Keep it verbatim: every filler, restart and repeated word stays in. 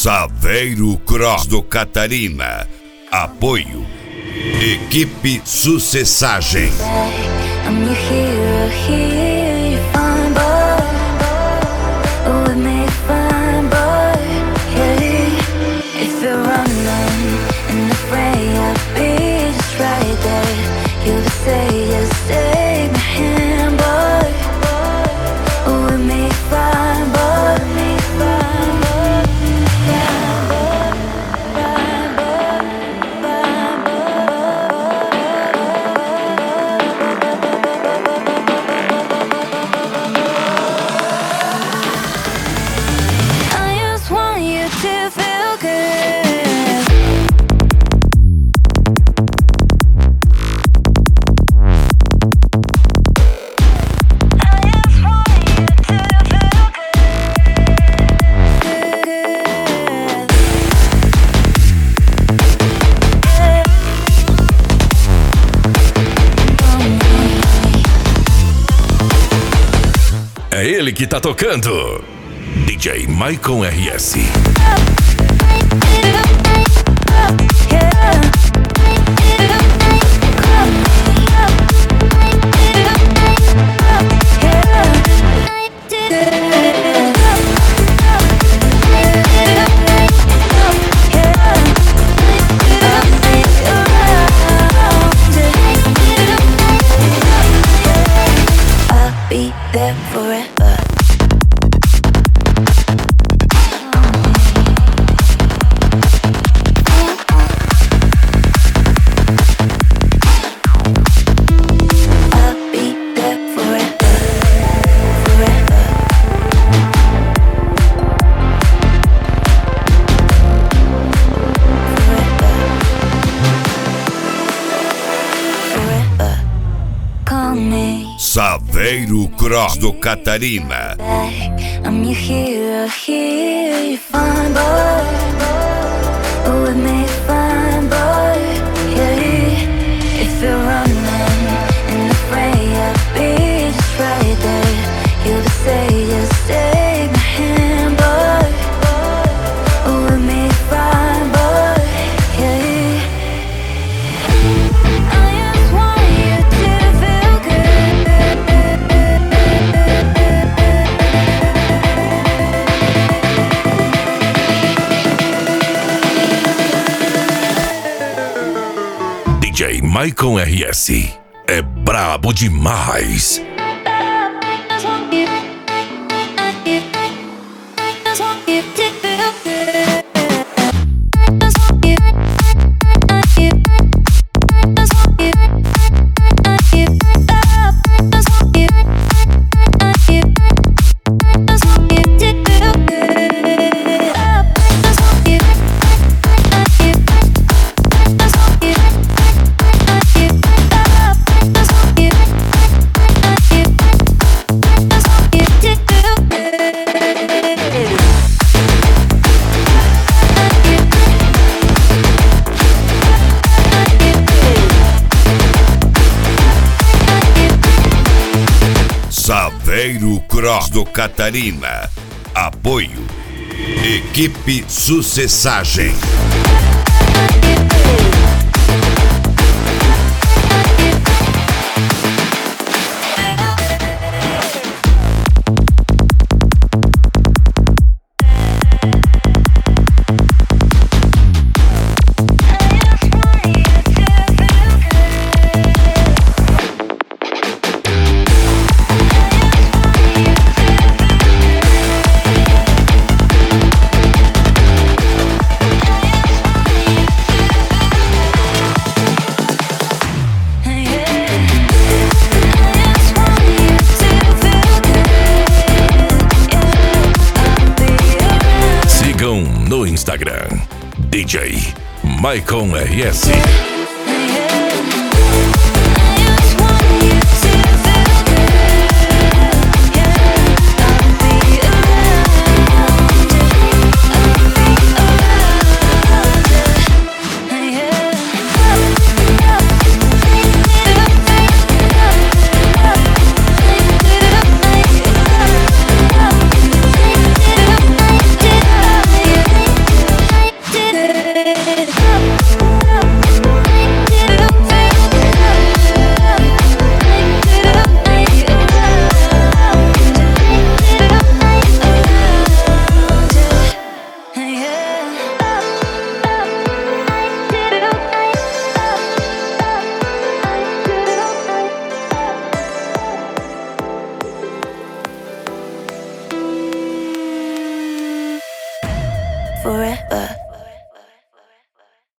Saveiro Cross do Catarina. Apoio Equipe Sucessagem. I'm your hero, here, you're fine, boy. With me, fine, boy. Yeah. If you're running and afraid, I'll be just right there. You would say, just take my hand, boy. With me, fine, boy. With me, fine, boy. Fine, boy. Fine, boy. Fine, I just want you to feel good. I just want you to feel É ele que tá tocando. D J Maicon R S. I'll be there forever. I'll be there forever, forever. Forever, forever. Call me. Saveiro Cross do Catarina. I'm your hero, here, you're fine, boy. With me, fine, boy. Yeah. If you're running and afraid, I'll be just right there. You would say, just take my hand, boy. With me, fine, boy. Yeah. I just want you to feel good. D J Maicon R S. É brabo demais. Saveiro Cross do Catarina. Apoio Equipe Sucessagem. Sigam no Instagram D J Maicon R S.